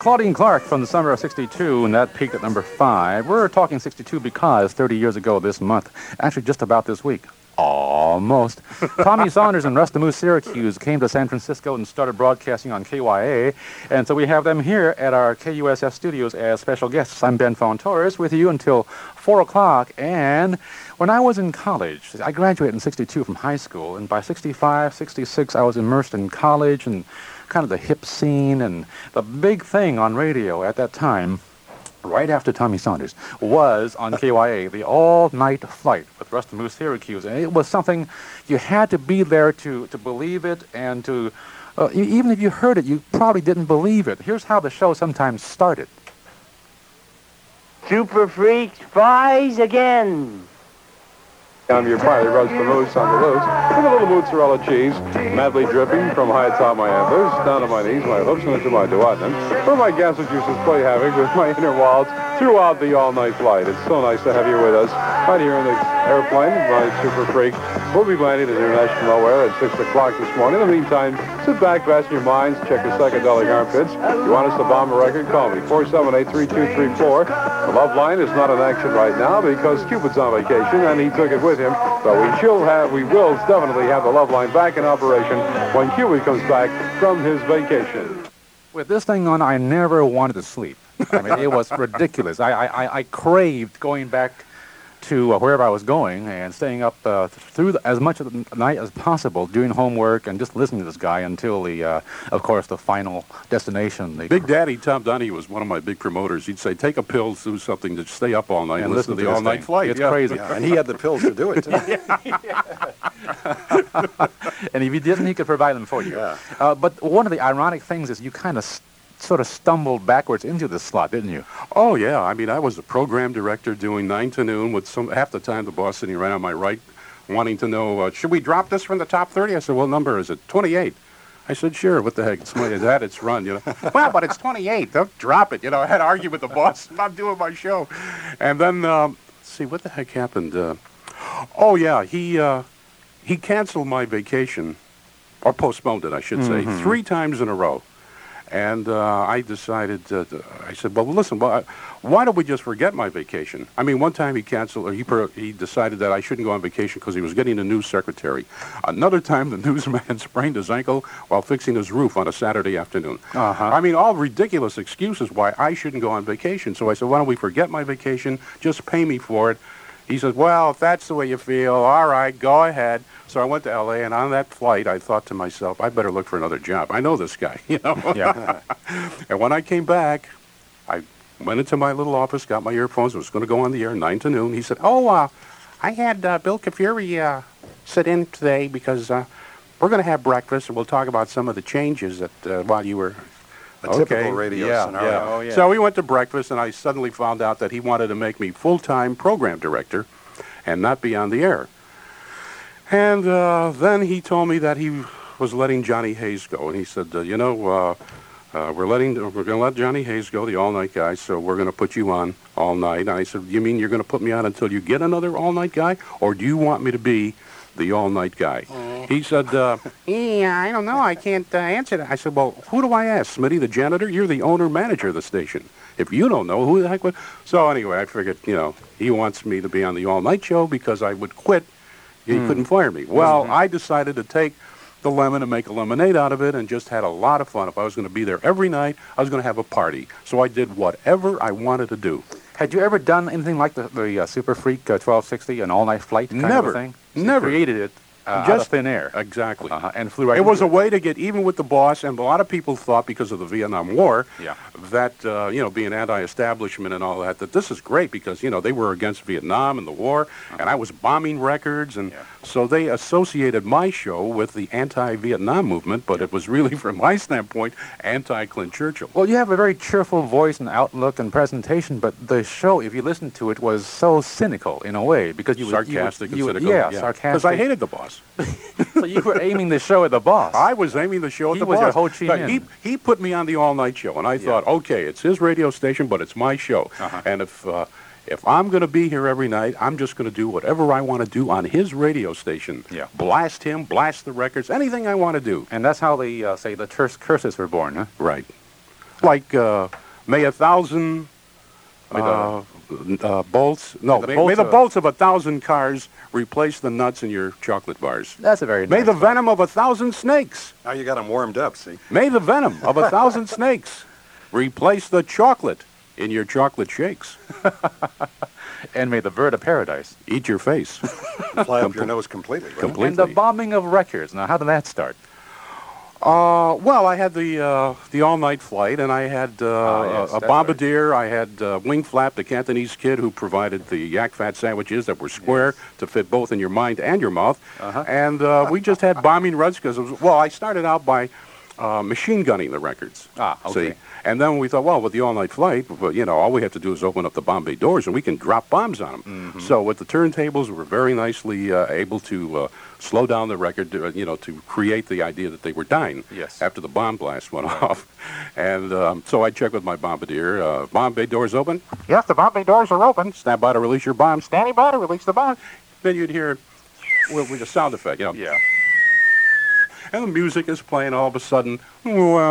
Claudine Clark from the summer of 62, and that peaked at number 5. We're talking 62 because 30 years ago this month, actually just about this week, almost, Tommy Saunders and Russ the Moose Syracuse came to San Francisco and started broadcasting on KYA, and so we have them here at our KUSF studios as special guests. I'm Ben Fon-Torres with you until 4 o'clock, and when I was in college, I graduated in 62 from high school, and by 65, 66, I was immersed in college and kind of the hip scene, and the big thing on radio at that time, right after Tommy Saunders, was on KYA, the all-night flight with Russ the Moose Syracuse. And it was something you had to be there to believe it, and to, even if you heard it, you probably didn't believe it. Here's how the show sometimes started. Super Freaks fries again. I'm your pilot, Russ the Moose on the loose, with a little mozzarella cheese, madly dripping from high atop my antlers, down to my knees, my hooves, and into my duodenum, where my gaseous juices play havoc with my inner walls throughout the all-night flight. It's so nice to have you with us right here in the airplane. My Super Freak will be landing at International Nowhere at 6 o'clock this morning. In the meantime, sit back, fasten your minds, check your psychedelic armpits. If you want us to bomb a record, call me, 478-3234. The love line is not in action right now because Cupid's on vacation, and he took it with him. So we will definitely have the love line back in operation when Cupid comes back from his vacation. With this thing on, I never wanted to sleep. I mean, it was ridiculous. I craved going back to wherever I was going and staying up through as much of the night as possible, doing homework and just listening to this guy until of course, the final destination. Big Daddy Tom Donahue was one of my big promoters. He'd say, take a pill, do something to stay up all night and listen to the all-night flight. It's crazy. Yeah, and he had the pills to do it, too. And if he didn't, he could provide them for you. Yeah. But one of the ironic things is you kind of sort of stumbled backwards into this slot, didn't you? Oh, yeah. I mean, I was the program director doing 9 to noon with half the time the boss sitting right on my right wanting to know, should we drop this from the top 30? I said, what number is it? 28. I said, sure, what the heck? It's that, it's run, you know. Well, but it's 28. Don't drop it. You know, I had to argue with the boss about doing my show. And then, let's see, what the heck happened? Oh, yeah, he canceled my vacation, or postponed it, I should say, 3 times in a row. And I decided, I said, well, listen, why don't we just forget my vacation? I mean, one time he canceled, or he decided that I shouldn't go on vacation because he was getting a new secretary. Another time, the newsman sprained his ankle while fixing his roof on a Saturday afternoon. I mean, all ridiculous excuses why I shouldn't go on vacation. So I said, why don't we forget my vacation, just pay me for it. He said, well, if that's the way you feel, all right, go ahead. So I went to L.A., and on that flight, I thought to myself, I better look for another job. I know this guy, you know. Yeah. And when I came back, I went into my little office, got my earphones, was going to go on the air 9 to noon. He said, I had Bill Kafuri sit in today because we're going to have breakfast, and we'll talk about some of the changes that while you were... A typical radio scenario. Yeah. Oh, yeah. So we went to breakfast, and I suddenly found out that he wanted to make me full-time program director and not be on the air. And then he told me that he was letting Johnny Hayes go. And he said, we're going to let Johnny Hayes go, the all-night guy, so we're going to put you on all night. And I said, you mean you're going to put me on until you get another all-night guy? Or do you want me to be the all-night guy? He said, I don't know. I can't answer that. I said, well, who do I ask? Smitty, the janitor? You're the owner-manager of the station. If you don't know, who the heck would... So anyway, I figured, he wants me to be on the all-night show because I would quit. He couldn't fire me. Well, I decided to take the lemon and make a lemonade out of it and just had a lot of fun. If I was going to be there every night, I was going to have a party. So I did whatever I wanted to do. Had you ever done anything like the Super Freak 1260, an all-night flight kind of a thing? So Never. You created it out of thin air. Exactly. And flew right It was into a way to get even with the boss, and a lot of people thought because of the Vietnam War Yeah. that, being anti-establishment and all that this is great because, they were against Vietnam and the war, and I was bombing records, and so they associated my show with the anti-Vietnam movement, but it was really, from my standpoint, anti-Clint Churchill. Well, you have a very cheerful voice and outlook and presentation, but the show, if you listen to it, was so cynical in a way because you Sarcastic and cynical. Yeah, sarcastic. Because I hated the boss. So you were aiming the show at the boss. I was aiming the show at the boss. He was your Ho Chi But Minh. he put me on the all-night show, and I thought, okay, it's his radio station, but it's my show. And if I'm going to be here every night, I'm just going to do whatever I want to do on his radio station. Yeah. Blast him, blast the records, anything I want to do. And that's how the curses were born, huh? Right. Like, may a thousand bolts. No, may the bolts of 1,000 cars replace the nuts in your chocolate bars. That's a very nice May the one. venom of 1,000 snakes. Now you got them warmed up, see? May the venom of 1,000 snakes replace the chocolate in your chocolate shakes. And may the bird of paradise. Eat your face. Fly up your nose completely. Right? Completely. And the bombing of records. Now, how did that start? Well, I had the all-night flight, and I had yes, a that's bombardier. I had Wing Flap, the Cantonese kid who provided the yak fat sandwiches that were square to fit both in your mind and your mouth. And we just had bombing runs because, I started out by machine gunning the records. Okay. See? And then we thought, well, with the all-night flight, all we have to do is open up the Bombay doors and we can drop bombs on them. So with the turntables, we were very nicely able to slow down the record, to create the idea that they were dying after the bomb blast went off. And so I checked with my bombardier. Bombay doors open? Yes, the Bombay doors are open. Stand by to release your bomb. Standing by to release the bomb. Then you'd hear with a sound effect, Yeah. And the music is playing all of a sudden. The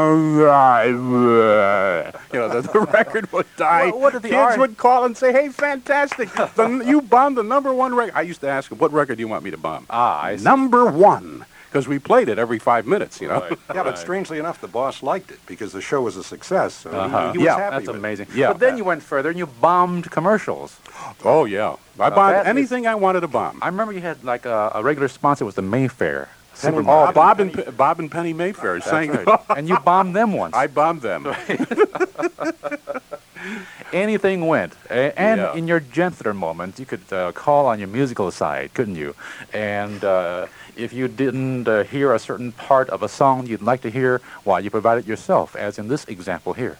record would die. What did the Kids would call and say, hey, fantastic. You bombed the #1 record. I used to ask them, what record do you want me to bomb? I see. #1. Because we played it every 5 minutes, Right. Yeah, but strangely enough, the boss liked it because the show was a success. So he was happy That's with it. amazing. Yeah. But then you went further and you bombed commercials. Oh, yeah. I that bombed is- anything I wanted to bomb. I remember you had like a regular sponsor was the Mayfair. Oh, Bob and Penny Mayfair sang. That's right. And you bombed them once. I bombed them. Anything went. And Yeah. in your gentler moments, you could call on your musical side, couldn't you? And if you didn't hear a certain part of a song you'd like to hear, why, you provide it yourself, as in this example here.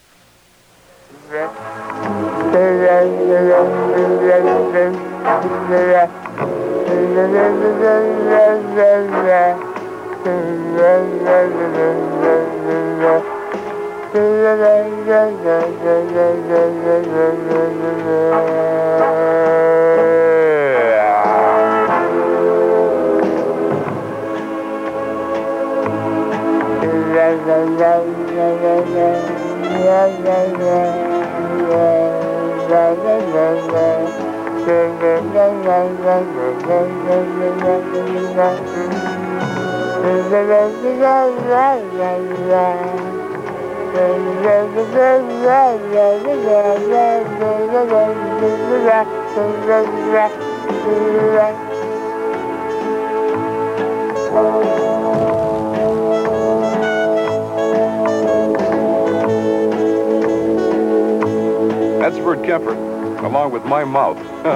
That's Bert Kemper, along with my mouth.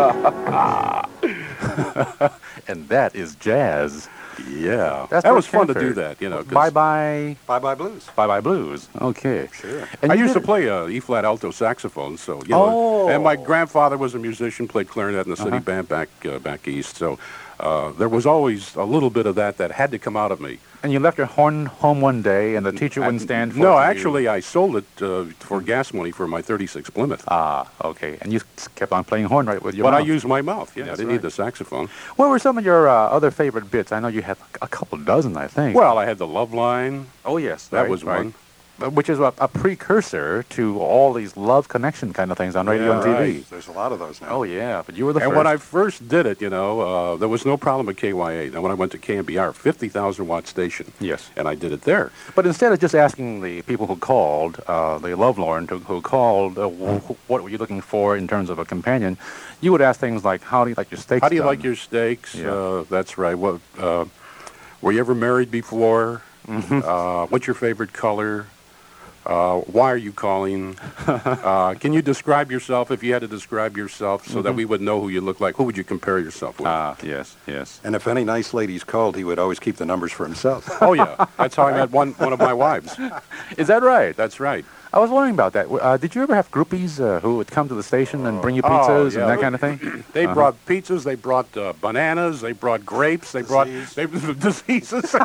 And that is jazz. Yeah. That's that Bert was fun to Kemper. do that, 'cause Bye-bye. Bye-bye blues. Bye-bye blues. Okay. Sure. And I you used to did- play E-flat alto saxophone, so Oh. and my grandfather was a musician, played clarinet in the city band back east. So there was always a little bit of that had to come out of me. And you left your horn home one day, and the teacher wouldn't stand for it. No, to you. actually, I sold it for gas money for my '36 Plymouth. Okay. And you kept on playing horn right with your But mouth. I used my mouth. Yeah, I That's didn't right. need the saxophone. What were some of your other favorite bits? I know you had a couple dozen, I think. Well, I had the Love Line. oh, yes. That right, was right. one. Which is a precursor to all these love connection kind of things on radio and TV. Right. There's a lot of those now. Oh, yeah. But you were the And first. when I first did it, there was no problem at KYA. Now, when I went to KMBR, 50,000 watt station. Yes. And I did it there. But instead of just asking the people who called, the lovelorn who called, what were you looking for in terms of a companion, you would ask things like, how do you like your steaks How do you done? like your steaks? Yeah. That's right. What? Were you ever married before? What's your favorite color? Why are you calling? Can you describe yourself if you had to describe yourself so that we would know who you look like? Who would you compare yourself with? Yes, yes. And if any nice ladies called, he would always keep the numbers for himself. Oh, yeah. That's how I met one of my wives. Is that right? That's right. I was wondering about that. Did you ever have groupies who would come to the station and bring you pizzas yeah. and that kind of thing? They brought pizzas. They brought bananas. They brought grapes. They brought diseases.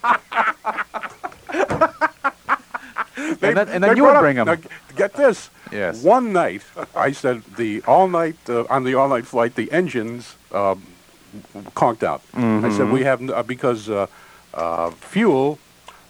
And then They you would brought bring up- them. Now, get this. Yes. One night, I said on the all-night flight, the engines conked out. I said we have because fuel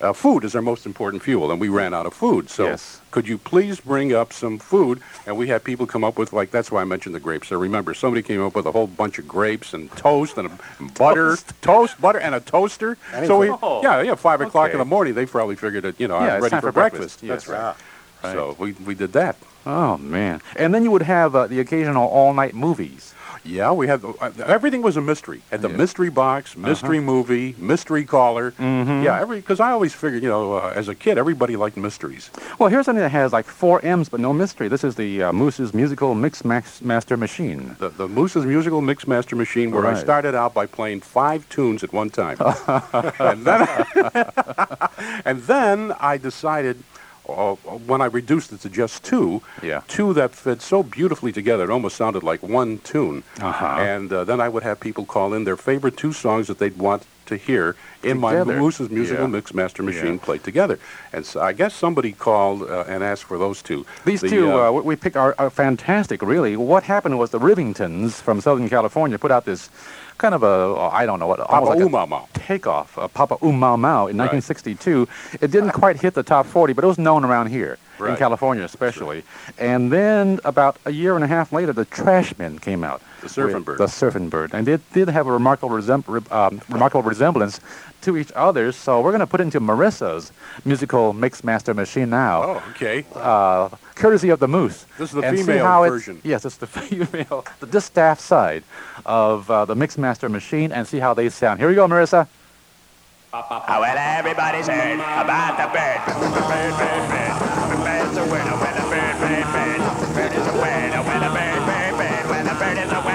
food is our most important fuel, and we ran out of food. So Yes. could you please bring up some food? And we had people come up with, like, that's why I mentioned the grapes. I remember somebody came up with a whole bunch of grapes and toast and butter, butter, and a toaster. So we, Oh. yeah, 5 o'clock Okay. in the morning, they probably figured that, Yeah, I'm it's ready time for for breakfast. breakfast. That's Yes. right. So we did that. Oh, man. And then you would have the occasional all-night movies. Yeah, we had everything was a mystery. At the mystery box, mystery movie, mystery caller. Mm-hmm. Yeah, because I always figured, as a kid, everybody liked mysteries. Well, here's something that has like 4 M's but no mystery. This is the Moose's Musical Mix Master Machine. The Moose's Musical Mix Master Machine, where I Right. started out by playing 5 tunes at one time, and then and then I decided. When I reduced it to just 2, Yeah. 2 that fit so beautifully together, it almost sounded like one tune. Uh-huh. And then I would have people call in their favorite 2 songs that they'd want to hear in my Together. Moose's Musical Yeah. Mix Master Machine Yeah. played together. And so I guess somebody called and asked for those 2. These two we picked are fantastic, really. What happened was the Rivingtons from Southern California put out this kind of I don't know what, Papa almost like a Umama. takeoff, Papa Mau Mau in 1962. It didn't quite hit the top 40, but it was known around here, in Right. California especially. And then about a year and a half later, the Trashmen came out. The Surfing with Bird. The Surfing Bird. And they did have a remarkable resemblance to each other, so we're going to put into Marissa's Musical Mix Master Machine now. Oh, okay. Courtesy of the Moose. This is the And see female how version. Yes, it's the female, the distaff side of the Mixmaster machine, and see how they sound. Here we go, Marissa. Well, everybody's heard about the bird. The bird, bird, bird. The bird's a winner when the bird, bird, bird. The bird is a winner when the bird, bird, bird. When the bird is a winner.